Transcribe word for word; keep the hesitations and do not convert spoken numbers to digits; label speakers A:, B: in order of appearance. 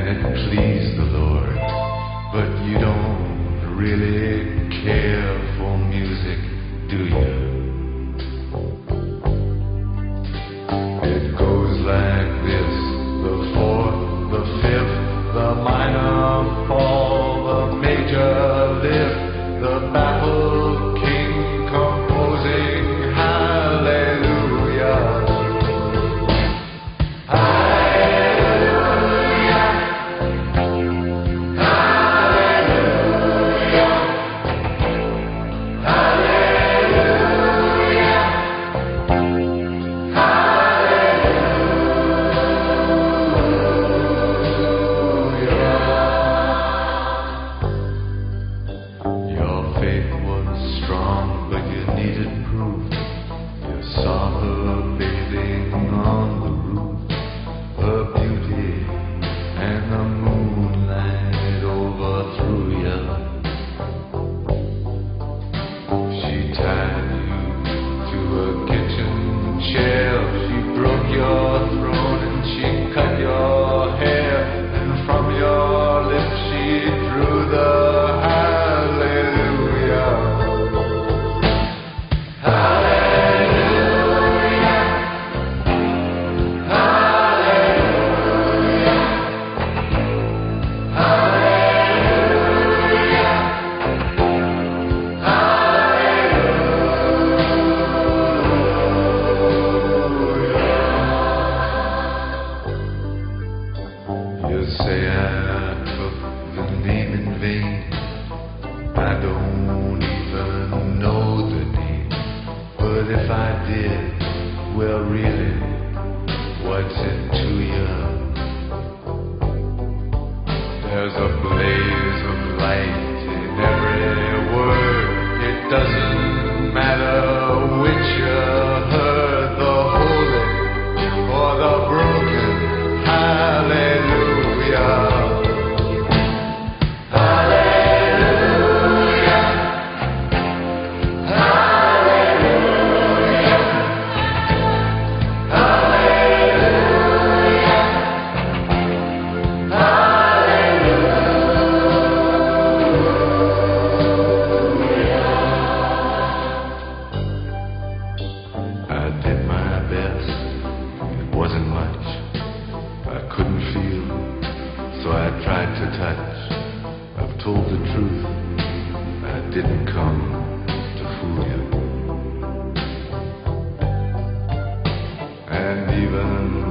A: and it pleased the Lord. But you don't really care for music, do you? It goes like this: the fourth, the fifth, the minor fall, the major lift, the baffled king composing hallelujah. You say I took the name in vain. I don't even know the name. But if I did, well really, what's it to you? There's a blaze of light in every word. It doesn't matter which you heard, the holy or the broken. Hallelujah. So I tried to touch. I've told the truth. I didn't come to fool you. And even